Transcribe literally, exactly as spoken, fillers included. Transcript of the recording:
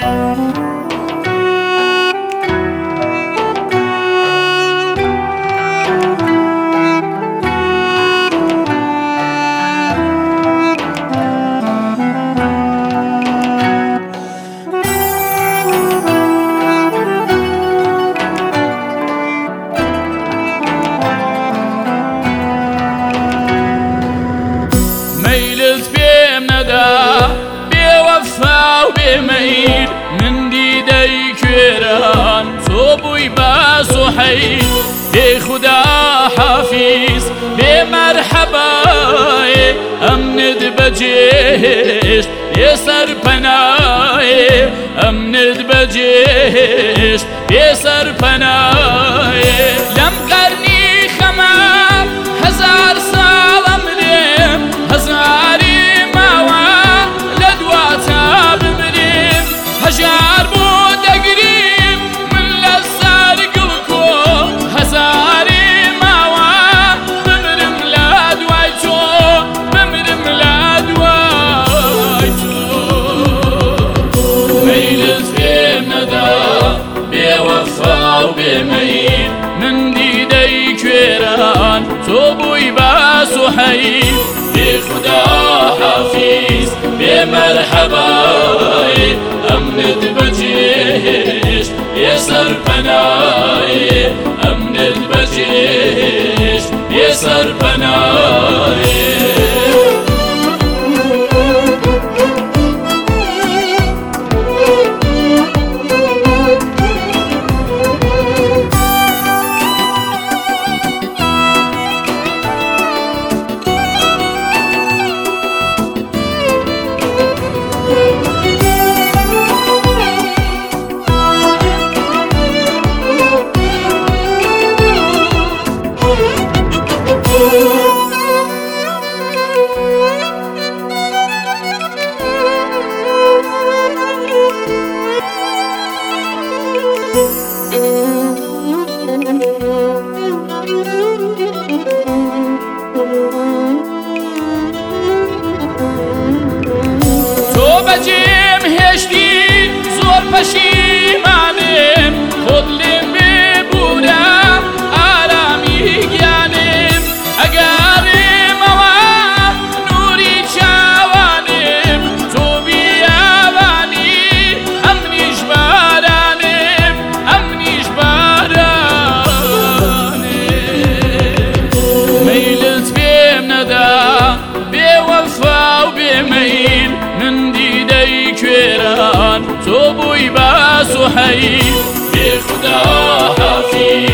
ميل من ديدي كيران صوبوي باسوحي بخدا حفيظ بمرحبا امند بجيش يسر پناي امند بجيش يسر پناي لم قرني خمام هزار سال امرم هزاري هجار بود قريب من لسار قلكو هزاري ماوا بمرم لا دوايتو بمرم لا دوايتو ميلت في ندى بوفا وبميل من ديدي كويران صوبوي باسو حي بخدا حفيظ بمرحبا امند بجيش يسر پناي امند بجيش يسر پناي بجيم هشتي زور پشیمانم خودلیم ببورم آرامی گیانم اگرم آوا نوری چوانم تو بیاوانی امنیش بارانم امنیش بارانم میلت بیم ندا بوفا و بمیل من ديدي كويران صوبوي باسو حي بخدا حفيظ